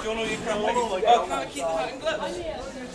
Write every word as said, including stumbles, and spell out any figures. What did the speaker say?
you want all your crap? Oh, can I keep the hat and gloves?